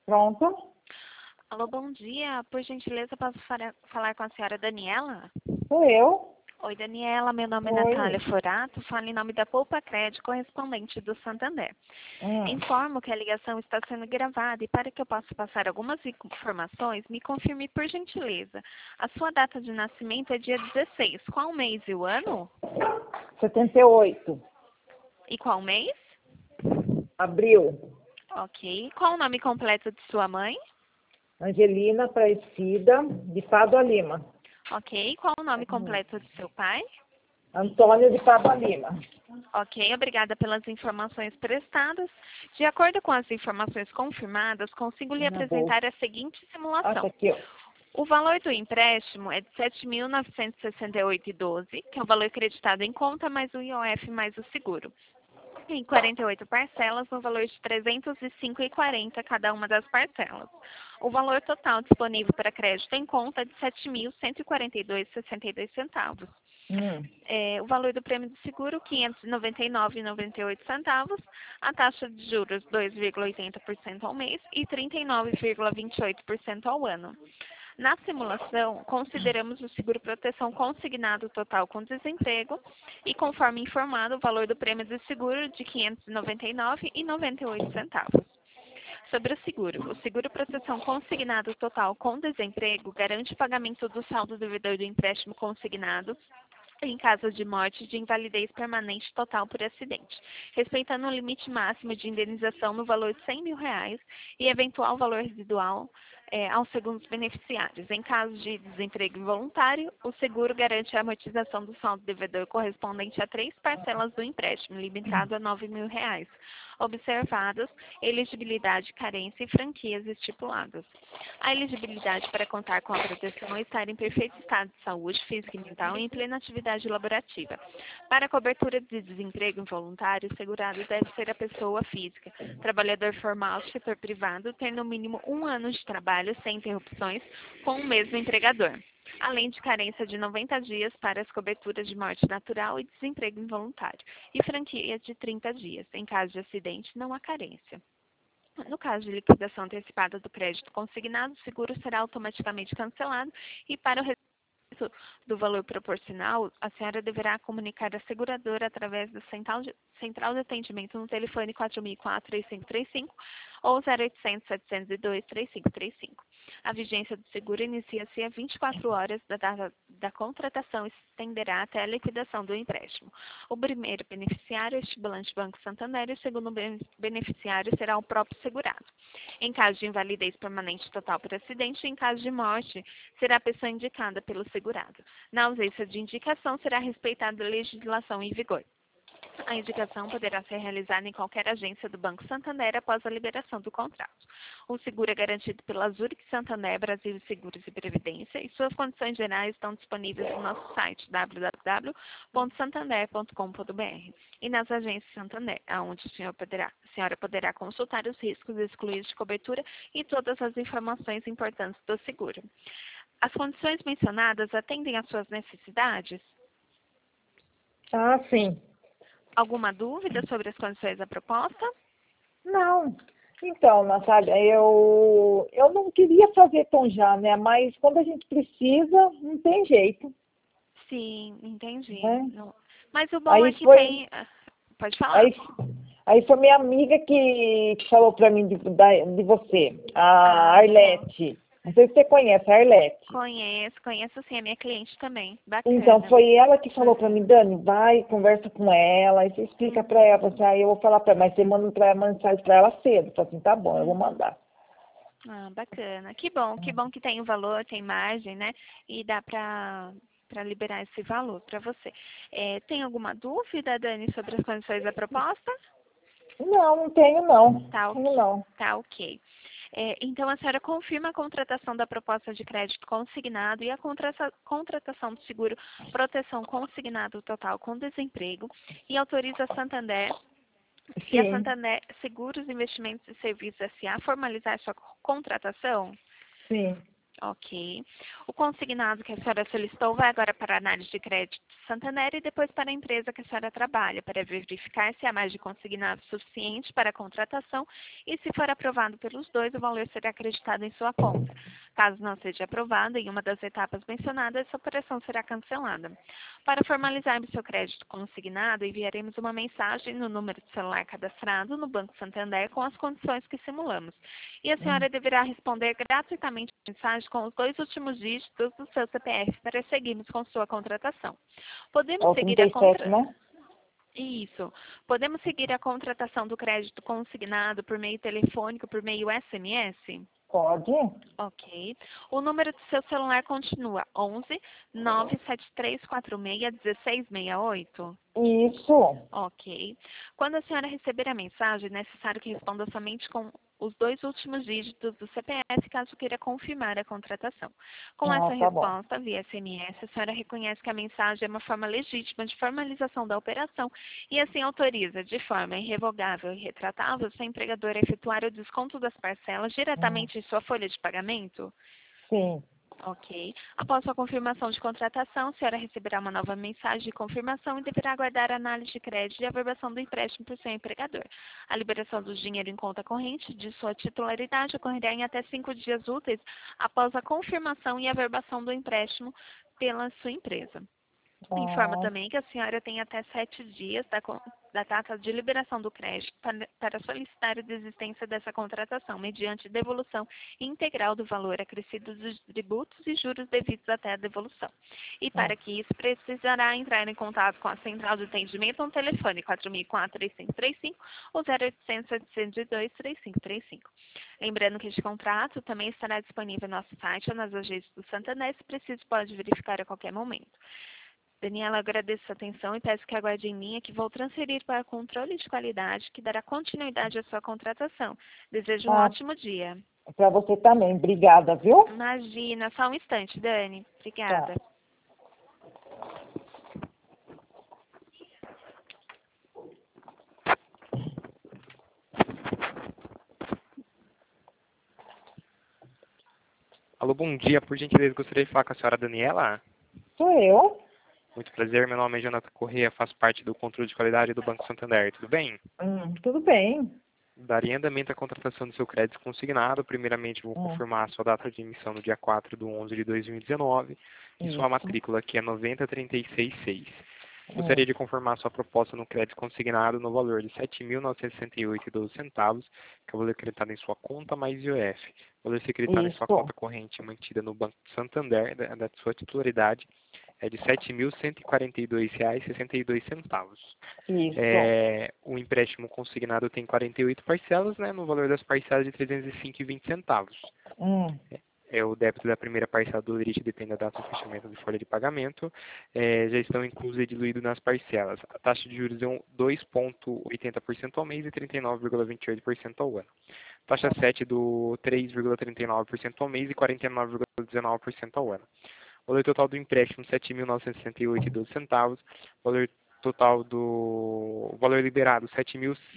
Pronto? Alô, bom dia. Por gentileza, posso falar com a senhora Daniela? Sou eu. Oi, Daniela. Meu nome é Oi. Natália Forato. Falo em nome da Poupa Crédito, correspondente do Santander. Hum. Informo que a ligação está sendo gravada e para que eu possa passar algumas informações, me confirme, por gentileza. A sua data de nascimento é dia 16. Qual mês e o ano? 78. E qual mês? Abril. Ok. Qual o nome completo de sua mãe? Angelina Praecida, de Pádua Lima. Ok. Qual o nome completo de seu pai? Antônio de Pádua Lima. Ok, obrigada pelas informações prestadas. De acordo com as informações confirmadas, consigo lhe Na bolsa. apresentar a seguinte Acha simulação. aqui, ó. O valor do empréstimo é de R$ 7.968,12, que é o valor acreditado em conta, mais o IOF mais o seguro. Em 48 parcelas, no valor de R$ 305,40 cada uma das parcelas. O valor total disponível para crédito em conta é de R$ 7.142,62. Hum. O valor do prêmio de seguro, R$ 599,98. A taxa de juros, 2,80% ao mês e 39,28% ao ano. Na simulação, consideramos o seguro proteção consignado total com desemprego e, conforme informado, o valor do prêmio de seguro de R$ 599,98. Sobre o seguro proteção consignado total com desemprego garante o pagamento do saldo devedor do empréstimo consignado em caso de morte de invalidez permanente total por acidente, respeitando o limite máximo de indenização no valor de R$ 100.000 e eventual valor residual aos segundos beneficiários. Em caso de desemprego involuntário, o seguro garante a amortização do saldo devedor correspondente a 3 parcelas do empréstimo, limitado a R$ 9.000, observadas elegibilidade, carência e franquias estipuladas. A elegibilidade para contar com a proteção é estar em perfeito estado de saúde física e mental e em plena atividade laborativa. Para a cobertura de desemprego involuntário, o segurado deve ser a pessoa física, trabalhador formal do setor privado, ter no mínimo 1 ano de trabalho sem interrupções com o mesmo empregador, além de carência de 90 dias para as coberturas de morte natural e desemprego involuntário, e franquia de 30 dias. Em caso de acidente, não há carência. No caso de liquidação antecipada do crédito consignado, o seguro será automaticamente cancelado e, para o resto do valor proporcional, a senhora deverá comunicar a seguradora através da central de atendimento no telefone 4004-3535 ou 0800 702 3535. A vigência do seguro inicia-se a 24 horas da data da contratação e se estenderá até a liquidação do empréstimo. O primeiro beneficiário é o estipulante Banco Santander e o segundo beneficiário será o próprio segurado. Em caso de invalidez permanente total por acidente, em caso de morte, será a pessoa indicada pelo segurado. Na ausência de indicação, será respeitada a legislação em vigor. A indicação poderá ser realizada em qualquer agência do Banco Santander após a liberação do contrato. O seguro é garantido pela Zurich Santander Brasil Seguros e Previdência e suas condições gerais estão disponíveis no nosso site www.santander.com.br e nas agências Santander, onde a senhora poderá consultar os riscos excluídos de cobertura e todas as informações importantes do seguro. As condições mencionadas atendem às suas necessidades? Ah, sim. Alguma dúvida sobre as condições da proposta? Não. Então, Natália, eu não queria fazer tão já, né? Mas quando a gente precisa, não tem jeito, Sim, entendi. né? Mas o bom é Aí que foi, tem. Pode falar. aí, aí foi minha amiga que falou para mim de você, a Ah, legal. Arlete. Não sei se você conhece a Arlete. Conheço sim, é minha cliente também. Então, Bacana. foi ela que falou para Uhum. mim, Dani, vai, conversa com ela, aí você explica para ela, Uhum. assim, aí eu vou falar para ela, mas você manda pra ela mensagem para ela cedo. Eu falei assim, tá bom, eu vou Uhum. mandar. Ah, bacana. Que bom que tem o valor, tem margem, né? E dá para liberar esse valor para você. Tem alguma dúvida, Dani, sobre as condições da proposta? Não, não tenho não. Tá Tenho ok. não. Tá ok. Então, a senhora confirma a contratação da proposta de crédito consignado e a contratação do seguro proteção consignado total com desemprego e autoriza a Santander e a Sim, Santander Seguros, Investimentos e Serviços S.A. formalizar sua contratação? sim. Ok. O consignado que a senhora solicitou vai agora para a análise de crédito do Santander e depois para a empresa que a senhora trabalha, para verificar se há mais de consignado suficiente para a contratação e, se for aprovado pelos dois, o valor será acreditado em sua conta. Caso não seja aprovado em uma das etapas mencionadas, essa operação será cancelada. Para formalizarmos seu crédito consignado, enviaremos uma mensagem no número de celular cadastrado no Banco Santander com as condições que simulamos. E a senhora deverá responder gratuitamente a mensagem com os 2 últimos dígitos do seu CPF para seguirmos com sua contratação. É Podemos o seguir a 37, né? Isso. Podemos seguir a contratação do crédito consignado por meio telefônico, por meio SMS? Pode? Ok. O número do seu celular continua 11 97346 1668? Isso. Ok. Quando a senhora receber a mensagem, é necessário que responda somente com os 2 últimos dígitos do CPF, caso queira confirmar a contratação. Com Ah, essa tá bom. resposta, via SMS, a senhora reconhece que a mensagem é uma forma legítima de formalização da operação e assim autoriza, de forma irrevogável e retratável, seu empregador a efetuar o desconto das parcelas Hum, diretamente em sua folha de pagamento? sim. Ok. Após sua confirmação de contratação, a senhora receberá uma nova mensagem de confirmação e deverá aguardar a análise de crédito e a averbação do empréstimo por seu empregador. A liberação do dinheiro em conta corrente de sua titularidade ocorrerá em até 5 dias úteis após a confirmação e averbação do empréstimo pela sua empresa. Informa Ah, também que a senhora tem até 7 dias da data de liberação do crédito para solicitar a desistência dessa contratação, mediante devolução integral do valor acrescido dos tributos e juros devidos até a devolução. E hum. para que isso, precisará entrar em contato com a Central de Atendimento no telefone 4004-3535 ou 0800-702-3535. Lembrando que este contrato também estará disponível no nosso site ou nas agências do Santander, se preciso pode verificar a qualquer momento. Daniela, agradeço a atenção e peço que aguarde em linha que vou transferir para controle de qualidade que dará continuidade à sua contratação. Desejo um Ah, ótimo dia. para você também. Obrigada, viu? Imagina, só um instante, Dani. Tá. Obrigada. Alô, bom dia. Por gentileza, gostaria de falar com a senhora Daniela. Sou eu. Muito prazer, meu nome é Jonathan Corrêa, faço parte do controle de qualidade do Banco Santander. Tudo bem? Tudo bem. Daria andamento à contratação do seu crédito consignado. Primeiramente, vou Hum, confirmar a sua data de emissão no dia 4/11 de 2019 e sua isso. matrícula, que é 90366. Gostaria Hum, de confirmar sua proposta no crédito consignado no valor de R$ 7.968,12, que é o valor acreditado em sua conta mais IOF. O valor acreditado em sua isso. conta corrente mantida no Banco Santander, da sua titularidade, é de R$ 7.142,62. Isso. O empréstimo consignado tem 48 parcelas, né, no valor das parcelas de R$ 305,20. Hum, O débito da primeira parcela do limite depende da data do fechamento de folha de pagamento. Já estão inclusos e diluídos nas parcelas. A taxa de juros é 2,80% ao mês e 39,28% ao ano. Taxa 7 do 3,39% ao mês e 49,19% ao ano. Valor total do empréstimo, R$ 7.968,12. Valor liberado, R$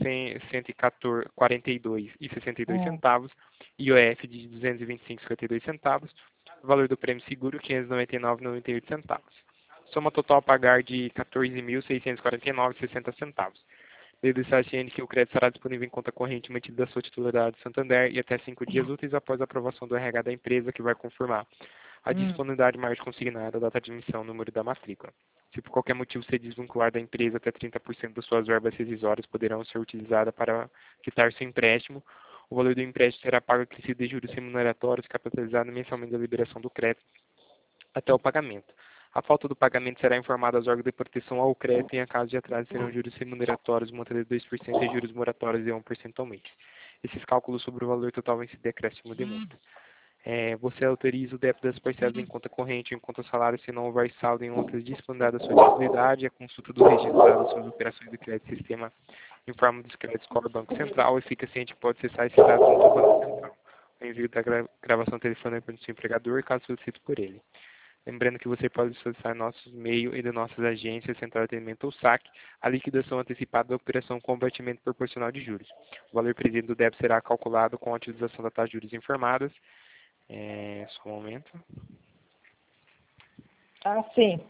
7.142,62 hum, centavos. IOF de R$ 225,52 centavos. Valor do prêmio seguro, R$ 599,98 centavos. Soma total a pagar de R$ 14.649,60 centavos. Dedo está ciente que o crédito será disponível em conta corrente mantida da sua titularidade do Santander e até 5 dias úteis após a aprovação do RH da empresa, que vai confirmar a hum. disponibilidade mais consignada, a data de emissão, o número da matrícula. Se por qualquer motivo se desvincular da empresa, até 30% das suas verbas rescisórias poderão ser utilizadas para quitar seu empréstimo. O valor do empréstimo será pago acrescido de juros remuneratórios, capitalizado mensalmente da liberação do crédito até o pagamento. A falta do pagamento será informada aos órgãos de proteção ao crédito e, em caso de atraso, serão juros remuneratórios, montante de 2% e juros moratórios de 1% ao mês. Esses cálculos sobre o valor total vão ser decréscimo de multa. Você autoriza o débito das parcelas em conta corrente ou em conta salário se não houver saldo em outras disponibilidades da sua utilidade. A consulta do registro das suas operações de crédito sistema informa dos créditos com o Banco Central e fica ciente que pode acessar esses dados no Banco Central. O envio da gravação telefônica do seu empregador, caso solicite por ele. Lembrando que você pode solicitar nosso e-mail e de nossas agências, Central de Atendimento ou SAC, a liquidação antecipada da operação com abatimento proporcional de juros. O valor presente do débito será calculado com a utilização da taxa de juros informadas. Só um momento. Ah, sim.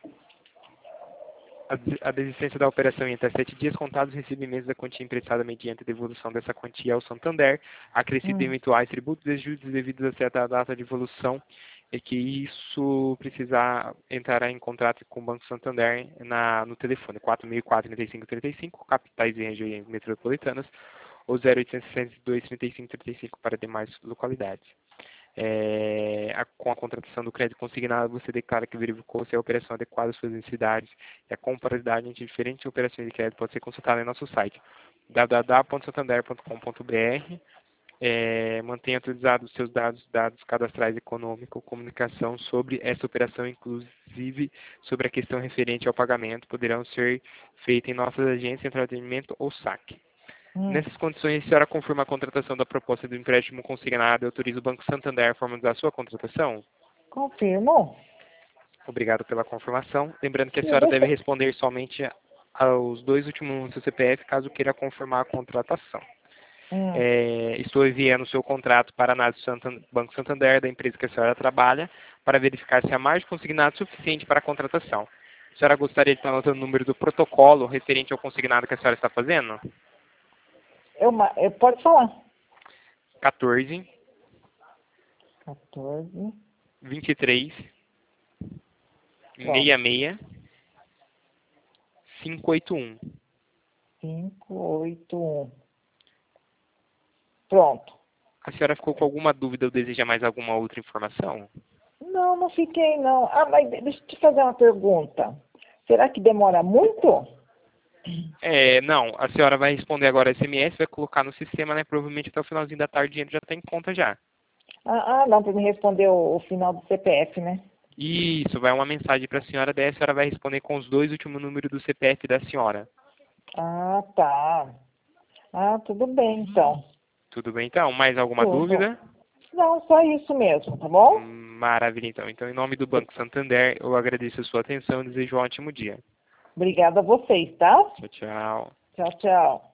A desistência da operação em até 7 dias contados o recebimento da quantia emprestada mediante a devolução dessa quantia ao Santander, acrescido de eventuais tributos e juros devidos a certa data de devolução, e que isso precisar entrar em contrato com o Banco Santander no telefone 4004-3535, capitais e regiões metropolitanas, ou 0862-3535 para demais localidades. Com a contratação do crédito consignado, você declara que verificou se a operação adequada às suas necessidades e a comparabilidade entre diferentes operações de crédito pode ser consultada em nosso site www.santander.com.br. Mantenha atualizados os seus dados cadastrais econômicos, comunicação sobre essa operação, inclusive sobre a questão referente ao pagamento, poderão ser feitas em nossas agências, central de atendimento ou saque. Nessas condições, a senhora confirma a contratação da proposta do empréstimo consignado e autoriza o Banco Santander a formalizar a sua contratação? Confirmo. Obrigado pela confirmação. Lembrando que a senhora deve responder somente aos 2 últimos números do CPF, caso queira confirmar a contratação. Estou enviando o seu contrato para a análise do Banco Santander, da empresa que a senhora trabalha, para verificar se há margem consignado suficiente para a contratação. A senhora gostaria de estar anotando o número do protocolo referente ao consignado que a senhora está fazendo? Pode falar. 14 23 66 581. 581. Pronto. A senhora ficou com alguma dúvida ou deseja mais alguma outra informação? Não, não fiquei, não. Ah, mas deixa eu te fazer uma pergunta. Será que demora muito? Não. A senhora vai responder agora SMS, vai colocar no sistema, né? Provavelmente até o finalzinho da tarde o dinheiro já está em conta já. Não, para me responder o final do CPF, né? Isso, vai uma mensagem para a senhora, daí a senhora vai responder com os 2 últimos números do CPF da senhora. Ah, tá. Ah, tudo bem, então. Tudo bem, então? Mais alguma dúvida? Não, só isso mesmo, tá bom? Maravilha, então. Então, em nome do Banco Santander, eu agradeço a sua atenção e desejo um ótimo dia. Obrigada a vocês, tá? Tchau, tchau. Tchau, tchau.